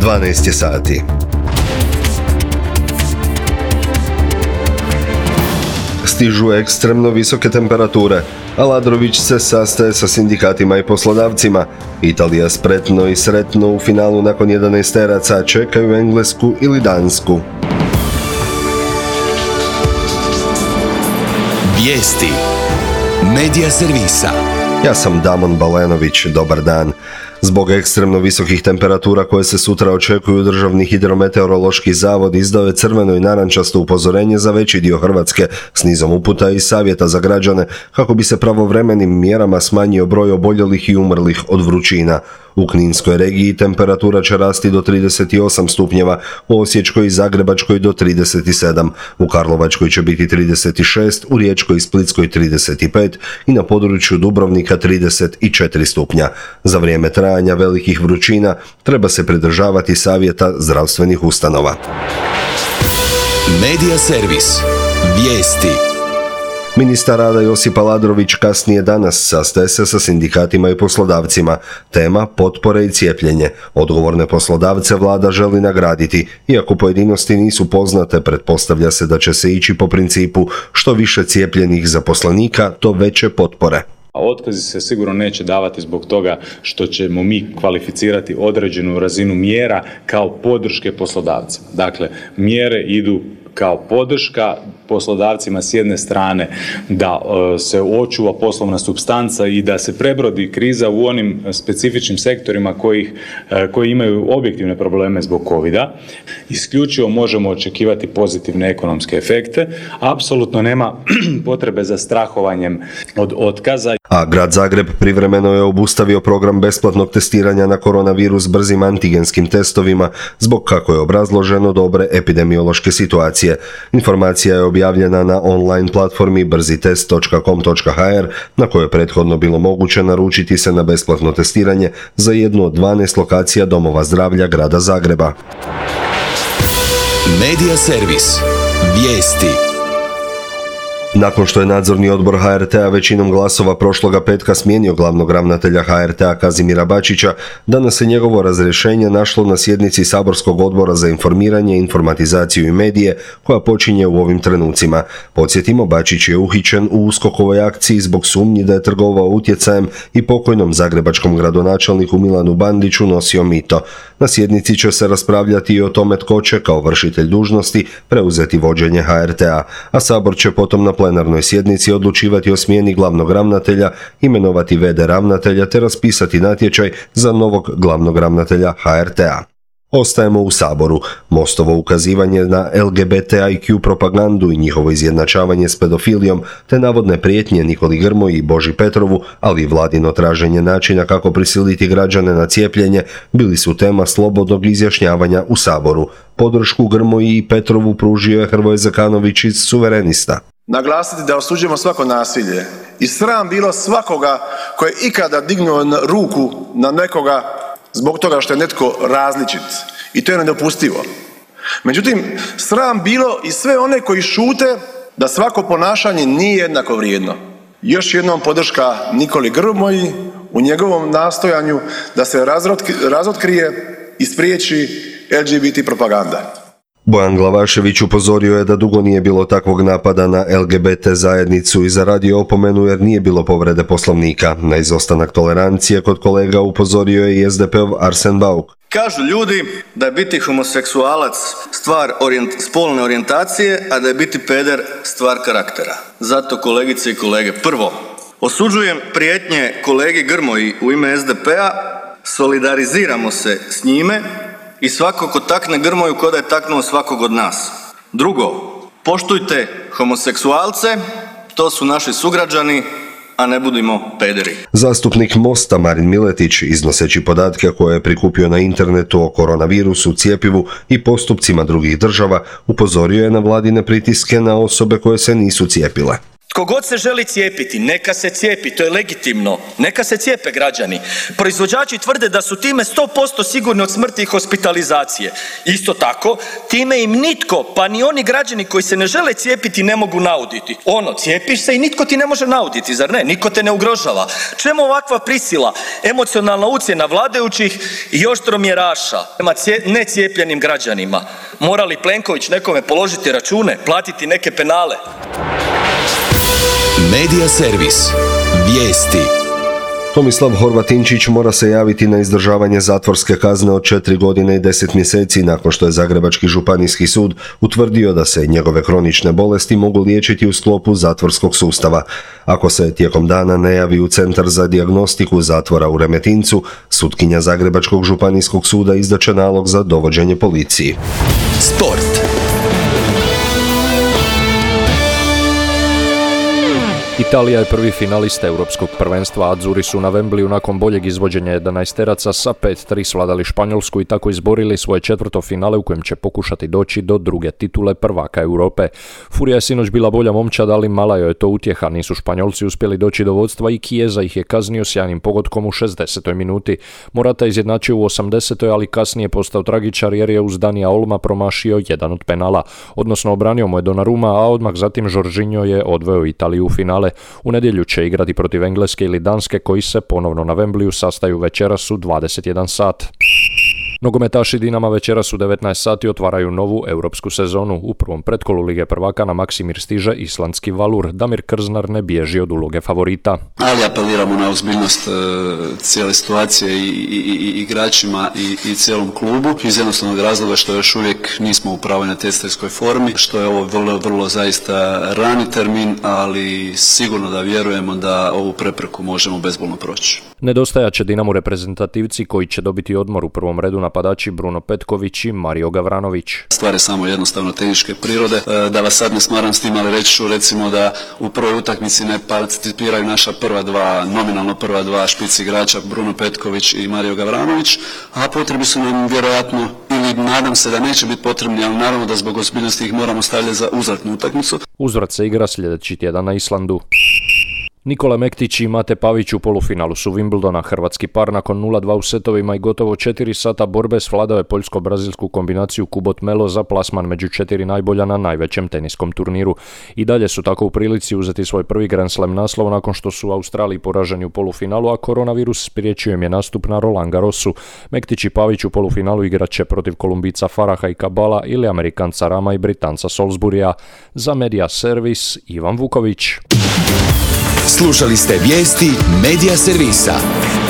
12 je sati. Stižu ekstremno visoke temperature. Aladrović se sastaje sa sindikatima i poslodavcima. Italija spretno i sretno u finalu nakon 11-teraca čekaju Englesku ili Dansku. Vijesti Medija servisa. Ja sam Damon Balenović, dobar dan. Zbog ekstremno visokih temperatura koje se sutra očekuju, Državni hidrometeorološki zavod izdao je crveno i narančasto upozorenje za veći dio Hrvatske s nizom uputa i savjeta za građane kako bi se pravovremenim mjerama smanjio broj oboljelih i umrlih od vrućina. U Kninskoj regiji temperatura će rasti do 38 stupnjeva, u Osječkoj i Zagrebačkoj do 37, u Karlovačkoj će biti 36, u Riječkoj i Splitskoj 35 i na području Dubrovnika 34 stupnja. Za vrijeme trajanja velikih vrućina treba se pridržavati savjeta zdravstvenih ustanova. Medija servis. Vijesti. Ministar rada Josip Aladrović kasnije danas sastaje se sa sindikatima i poslodavcima. Tema potpore i cijepljenje. Odgovorne poslodavce vlada želi nagraditi. Iako pojedinosti nisu poznate, pretpostavlja se da će se ići po principu što više cijepljenih zaposlenika, to veće potpore. Otkazi se sigurno neće davati zbog toga što ćemo mi kvalificirati određenu razinu mjera kao podrške poslodavcima. Dakle, mjere idu kao podrška poslodavcima s jedne strane da se očuva poslovna supstanca i da se prebrodi kriza u onim specifičnim sektorima koji imaju objektivne probleme zbog covida. Isključivo možemo očekivati pozitivne ekonomske efekte. Apsolutno nema potrebe za strahovanjem od otkaza. A grad Zagreb privremeno je obustavio program besplatnog testiranja na koronavirus brzim antigenskim testovima zbog, kako je obrazloženo, dobre epidemiološke situacije. Informacija je objavljena na online platformi brzitest.com.hr na kojoj je prethodno bilo moguće naručiti se na besplatno testiranje za jednu od 12 lokacija domova zdravlja grada Zagreba. Medija servis. Vijesti. Nakon što je nadzorni odbor HRT-a većinom glasova prošloga petka smijenio glavnog ravnatelja HRT-a Kazimira Bačića, danas se njegovo razrješenje našlo na sjednici saborskog odbora za informiranje, informatizaciju i medije koja počinje u ovim trenucima. Podsjetimo, Bačić je uhićen u USKOK-ovoj akciji zbog sumnji da je trgovao utjecajem i pokojnom zagrebačkom gradonačelniku Milanu Bandiću nosio mito. Na sjednici će se raspravljati i o tome tko će kao vršitelj dužnosti preuzeti vođenje HRT-a, a Sabor će potom na plenarnoj sjednici odlučivati o smjeni glavnog ravnatelja, imenovati v.d. ravnatelja te raspisati natječaj za novog glavnog ravnatelja HRT-a. Ostajemo u Saboru. Mostovo ukazivanje na LGBTIQ propagandu i njihovo izjednačavanje s pedofilijom te navodne prijetnje Nikoli Grmoji i Boži Petrovu, ali i vladino traženje načina kako prisiliti građane na cijepljenje, bili su tema slobodnog izjašnjavanja u Saboru. Podršku Grmoji i Petrovu pružio je Hrvoje Zekanović iz Suverenista. Naglasiti da osuđujemo svako nasilje i sram bilo svakoga koji je ikada dignuo ruku na nekoga zbog toga što je netko različit i to je nedopustivo. Međutim, sram bilo i sve one koji šute da svako ponašanje nije jednako vrijedno. Još jednom podrška Nikoli Grmoji u njegovom nastojanju da se razotkrije i spriječi LGBT propaganda. Bojan Glavašević upozorio je da dugo nije bilo takvog napada na LGBT zajednicu i zaradio opomenu jer nije bilo povrede Poslovnika. Na izostanak tolerancije kod kolega upozorio je i SDP-ov Arsen Bauk. Kažu ljudi da je biti homoseksualac stvar spolne orijentacije, a da je biti peder stvar karaktera. Zato, kolegice i kolege, prvo, osuđujem prijetnje kolegi Grmoji u ime SDP-a, solidariziramo se s njime i svako ko takne Grmoju ko da je taknuo svakog od nas. Drugo, poštujte homoseksualce, to su naši sugrađani, a ne budimo pederi. Zastupnik Mosta Marin Miletić, iznoseći podatke koje je prikupio na internetu o koronavirusu, cjepivu i postupcima drugih država, upozorio je na vladine pritiske na osobe koje se nisu cijepile. Tko god se želi cijepiti, neka se cijepi, to je legitimno. Neka se cijepe građani. Proizvođači tvrde da su time 100% sigurni od smrti i hospitalizacije. Isto tako, time im nitko, pa ni oni građani koji se ne žele cijepiti, ne mogu nauditi. Cijepiš se i nitko ti ne može nauditi, zar ne? Nitko te ne ugrožava. Čemu ovakva prisila, emocionalna ucjena vladajućih i oštromjeraša prema necijepljenim građanima? Mora li Plenković nekome položiti račune, platiti neke penale? Medija servis. Vijesti. Tomislav Horvatinčić mora se javiti na izdržavanje zatvorske kazne od 4 godine i 10 mjeseci nakon što je Zagrebački županijski sud utvrdio da se njegove kronične bolesti mogu liječiti u sklopu zatvorskog sustava. Ako se tijekom dana ne javi u Centar za dijagnostiku zatvora u Remetincu, sutkinja Zagrebačkog županijskog suda izdat će nalog za dovođenje policiji. Sport. Italija je prvi finalista europskog prvenstva, Azzurri su na Wembleyu nakon boljeg izvođenja 11-teraca sa 5-3 svladali Španjolsku i tako izborili svoje četvrto finale u kojem će pokušati doći do druge titule prvaka Europe. Furija je sinoć bila bolja momčad, ali mala joj je to utjeha, nisu Španjolci uspjeli doći do vodstva i Chiesa ih je kaznio sjajnim pogodkom u 60. minuti. Morata izjednačio u 80. ali kasnije postao tragičar jer je uz Danija Olma promašio jedan od penala, odnosno obranio mu je Donnarumma, a odmah zatim Jorginho je odveo Italiju u finale. U nedjelju će igrati protiv Engleske ili Danske koji se ponovno na Wembleyu sastaju večeras u 21 sat. Nogometaši Dinama večeras u 19 sati otvaraju novu europsku sezonu. U prvom pretkolu Lige prvaka na Maksimir stiže islandski Valur. Damir Krznar ne bježi od uloge favorita. Ali apeliramo na ozbiljnost cijele situacije i igračima i cijelom klubu iz jednostavnog razloga što još uvijek nismo u pravoj natjecateljskoj formi, što je ovo vrlo zaista rani termin, ali sigurno da vjerujemo da ovu prepreku možemo bezbolno proći. Nedostajat će Dinamu reprezentativci koji će dobiti odmor, u prvom redu napadači Bruno Petković i Mario Gavranović. Stvar je samo jednostavno tehničke prirode. Da vas sad ne smaram s tim, ali reći ću recimo da u prvoj utakmici ne participiraju naša nominalno prva dva špici igrača Bruno Petković i Mario Gavranović, a potrebi su nam vjerojatno, ili nadam se da neće biti potrebni, ali naravno da zbog ozbiljnosti ih moramo stavljati za uzvratnu utakmicu. Uzvrat se igra sljedeći tjedan na Islandu. Nikola Mektić i Mate Pavić u polufinalu su Wimbledona. Hrvatski par nakon 0-2 u setovima i gotovo 4 sata borbe svladao je poljsko-brazilsku kombinaciju Kubot-Melo za plasman među 4 najbolja na najvećem teniskom turniru. I dalje su tako u prilici uzeti svoj prvi Grand Slam naslov nakon što su u Australiji poraženi u polufinalu, a koronavirus spriječio im je nastup na Roland Garrosu. Mektić i Pavić u polufinalu igrat će protiv Kolumbica Faraha i Kabala ili Amerikanca Rama i Britanca Salisburya. Za Medija servis Ivan Vuković. Slušali ste vijesti Medija servisa.